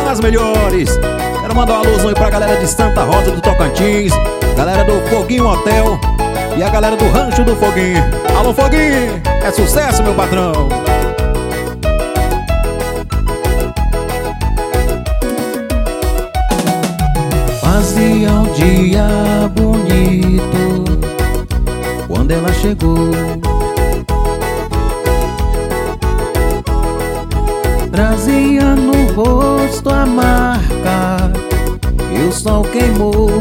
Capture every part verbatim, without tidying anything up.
as melhores. Quero mandar uma alusão aí pra galera de Santa Rosa do Tocantins, galera do Foguinho Hotel e a galera do Rancho do Foguinho. Alô, Foguinho, é sucesso, meu patrão. Fazia um dia bonito quando ela chegou. Trazia no rosto a marca que o sol queimou.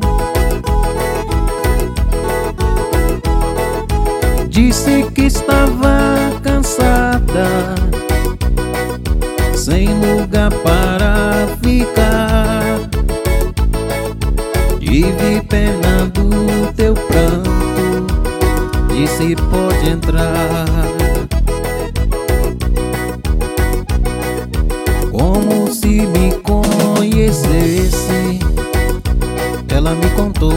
Disse que estava cansada, sem lugar para ficar. Tive pena do teu pranto, disse pode entrar. Como se me conhecesse, ela me contou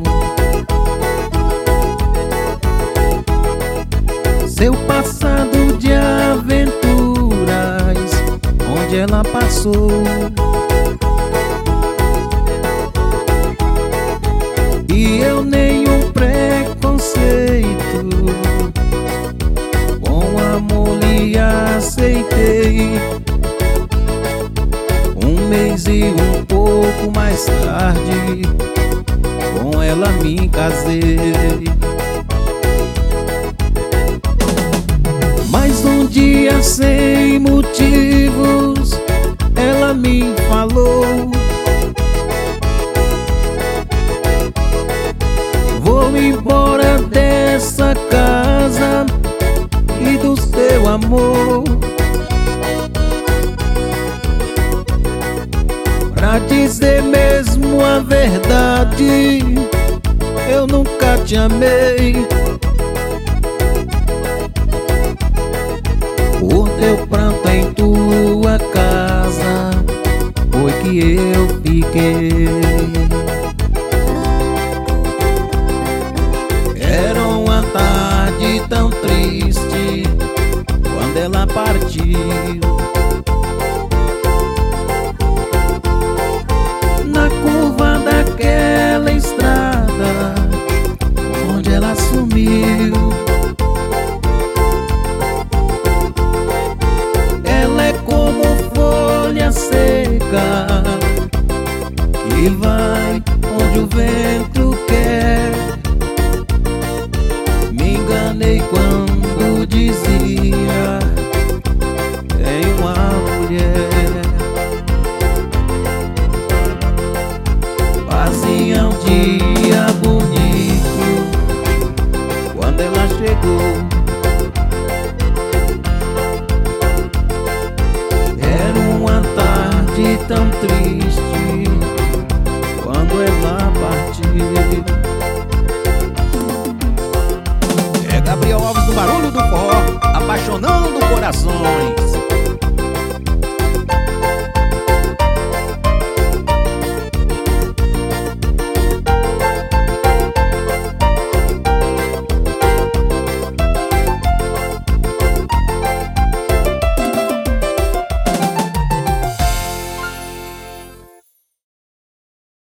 seu passado de aventuras, onde ela passou. E eu nenhum preconceito, com amor lhe aceitei. Um mês e um pouco mais tarde, com ela me casei. Mas um dia sem motivos, ela me falou: vou embora dessa casa e do seu amor. Pra dizer mesmo a verdade, eu nunca te amei. Por teu pranto em tua casa foi que eu fiquei. Era uma tarde tão triste quando ela partiu. Na curva daquela estrada onde ela sumiu. Ela é como folha seca que vai onde o vento quer. Me enganei quando dizia tem uma mulher. Fazia um dia bonito quando ela chegou. Era uma tarde tão triste quando ela partiu.